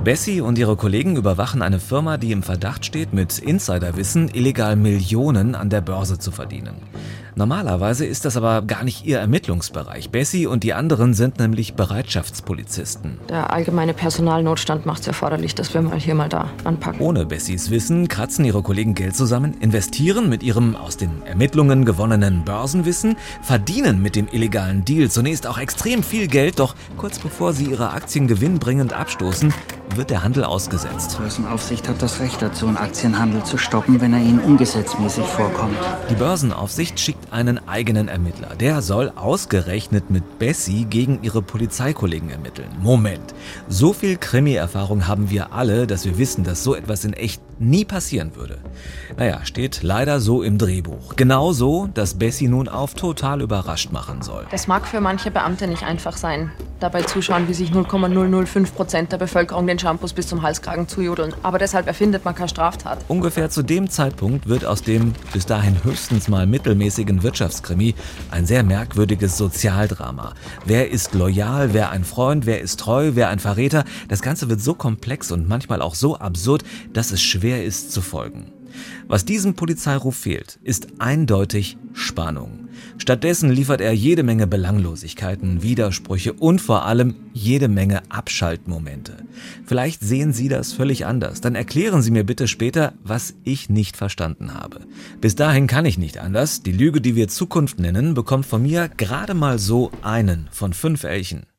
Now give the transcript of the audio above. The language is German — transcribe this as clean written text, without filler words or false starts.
Bessie und ihre Kollegen überwachen eine Firma, die im Verdacht steht, mit Insiderwissen illegal Millionen an der Börse zu verdienen. Normalerweise ist das aber gar nicht ihr Ermittlungsbereich. Bessie und die anderen sind nämlich Bereitschaftspolizisten. Der allgemeine Personalnotstand macht es erforderlich, dass wir mal hier mal da anpacken. Ohne Bessies Wissen kratzen ihre Kollegen Geld zusammen, investieren mit ihrem aus den Ermittlungen gewonnenen Börsenwissen, verdienen mit dem illegalen Deal zunächst auch extrem viel Geld, doch kurz bevor sie ihre Aktien gewinnbringend abstoßen, wird der Handel ausgesetzt. Die Börsenaufsicht hat das Recht dazu, einen Aktienhandel zu stoppen, wenn er ihnen ungesetzmäßig vorkommt. Die Börsenaufsicht schickt einen eigenen Ermittler. Der soll ausgerechnet mit Bessie gegen ihre Polizeikollegen ermitteln. Moment, so viel Krimi-Erfahrung haben wir alle, dass wir wissen, dass so etwas in echt nie passieren würde. Naja, steht leider so im Drehbuch. Genauso, dass Bessie nun auf total überrascht machen soll. Das mag für manche Beamte nicht einfach sein, dabei zuschauen, wie sich 0,005% der Bevölkerung den Shampoos bis zum Halskragen zujodeln. Aber deshalb erfindet man keine Straftat. Ungefähr zu dem Zeitpunkt wird aus dem bis dahin höchstens mal mittelmäßigen Wirtschaftskrimi ein sehr merkwürdiges Sozialdrama. Wer ist loyal, wer ein Freund, wer ist treu, wer ein Verräter? Das Ganze wird so komplex und manchmal auch so absurd, dass es schwer ist zu folgen. Was diesem Polizeiruf fehlt, ist eindeutig Spannung. Stattdessen liefert er jede Menge Belanglosigkeiten, Widersprüche und vor allem jede Menge Abschaltmomente. Vielleicht sehen Sie das völlig anders. Dann erklären Sie mir bitte später, was ich nicht verstanden habe. Bis dahin kann ich nicht anders. Die Lüge, die wir Zukunft nennen, bekommt von mir gerade mal so einen von 5 Elchen.